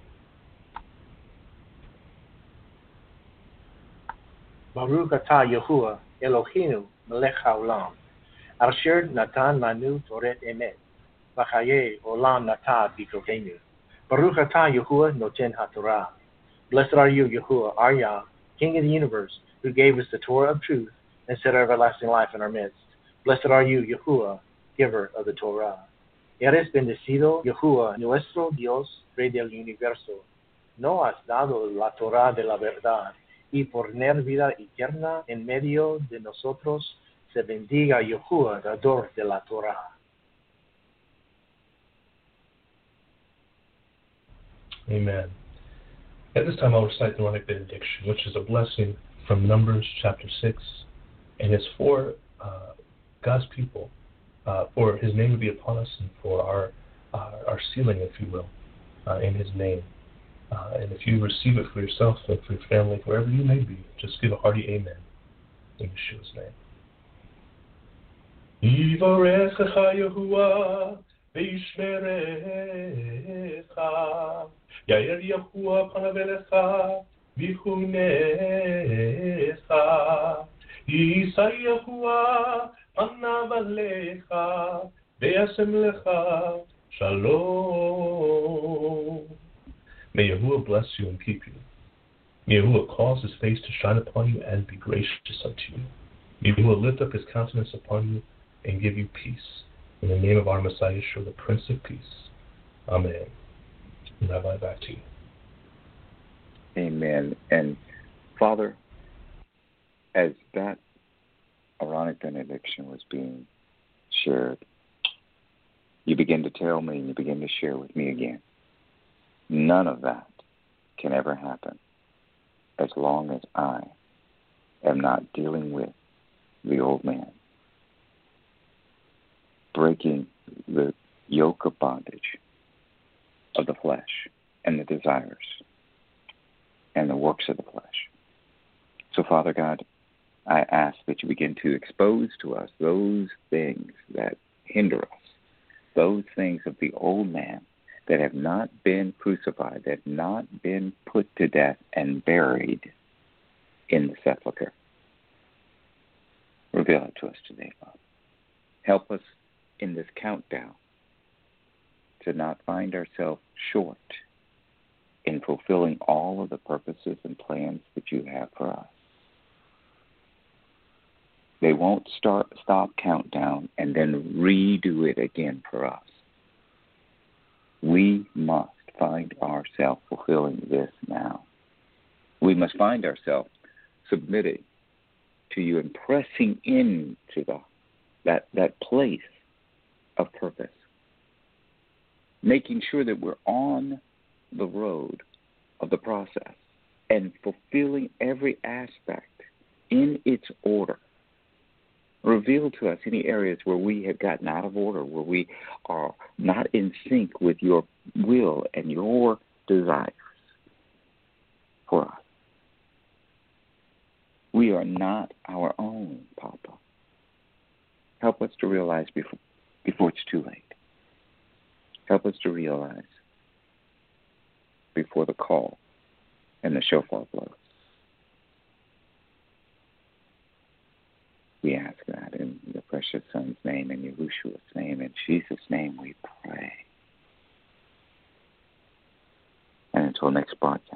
Baruch atah Yahuwah Eloheinu melech haolam, asher natan lanu toret emet, v'chaye olam natah b'kotenu. Baruch atah Yahuwah noten haTorah. Blessed are you, Yahuwah, our Yah, King of the universe, who gave us the Torah of truth and set our everlasting life in our midst. Blessed are you, Yahuwah, giver of the Torah. Eres bendecido, Yahuwah, nuestro Dios, Rey del universo. No has dado la Torah de la verdad, y por tener vida eterna en medio de nosotros, se bendiga Yahuwah, dador de la Torah. Amen. At this time, I'll recite the Aaronic benediction, which is a blessing from Numbers chapter 6, and it's for God's people, for His name to be upon us, and for our sealing, if you will, in His name. And if you receive it for yourself and for your family, wherever you may be, just give a hearty amen in Yeshua's name. Yivarechecha Yahuwah v'yishmerecha, Yair Yahuwah panav elecha v'chunecha, Yisa Yahuwah panav alecha v'yasem lecha shalom. May Yahuwah bless you and keep you. May Yahuwah cause His face to shine upon you and be gracious unto you. May Yahuwah lift up His countenance upon you and give you peace. In the name of our Messiah Yeshua, the Prince of Peace. Amen. Rabbi, back to you. Amen. And Father, as that Aaronic benediction was being shared, you begin to tell me and you begin to share with me again. None of that can ever happen as long as I am not dealing with the old man, breaking the yoke of bondage of the flesh and the desires and the works of the flesh. So, Father God, I ask that you begin to expose to us those things that hinder us, those things of the old man that have not been crucified, that have not been put to death and buried in the sepulcher. Reveal it to us today, Father. Help us in this countdown to not find ourselves short in fulfilling all of the purposes and plans that you have for us. They won't stop countdown and then redo it again for us. We must find ourselves fulfilling this now. We must find ourselves submitting to you and pressing into that place of purpose, making sure that we're on the road of the process and fulfilling every aspect in its order. Reveal to us any areas where we have gotten out of order, where we are not in sync with your will and your desires for us. We are not our own, Papa. Help us to realize before it's too late. Help us to realize before the call and the shofar blows. We ask that in the precious Son's name, in Yahushua's name, in Jesus' name we pray. And until next broadcast,